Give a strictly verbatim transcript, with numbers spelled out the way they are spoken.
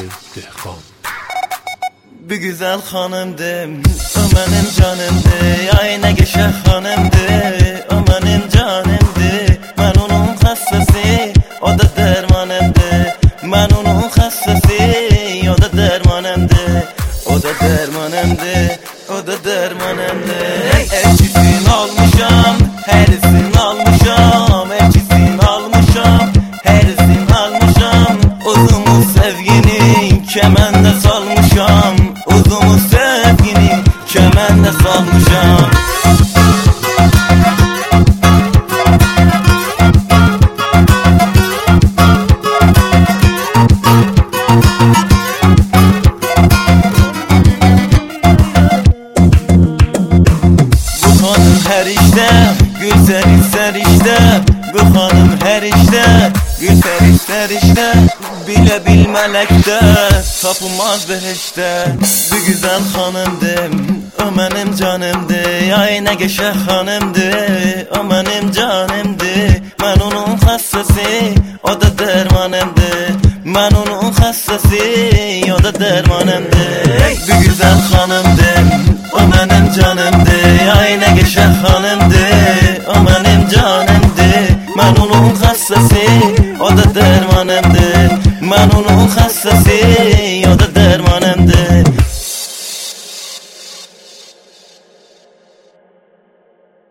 Dehqon. Bir güzel xanımdır, o mənim canımdır. Ay nə qəşəng xanımdır, o mənim canımdır. Mən onun xəstəsi, o da dərmanımdır. Mən onun xəstəsi, o da dərmanımdır. O da dərmanımdır, o da dərmanımdır. Elçisin almışam, hərisin almışam. Elçisin almışam, hərisin almışam. Uzumu sevgini kəməndə salmışam. Uzumu sevgini kəməndə salmışam. Her işte güzel ister işte, bu hanım her işte güzel ister işte. Bile bilmelekte tapılmaz beheşte. Bu güzel hanımdır, o benim canımdır. Ay ne geçer hanımdır, o benim canımdır. Ben onun hastası, o da dermanımdır. Ben onun hastası, o da dermanımdır. Bu güzel hanımdır, o benim canımdır. Ay ne geçer hanımdır, o benim canımdır. Ben onun hastası, o da dermanımdır. Ben onun hastası,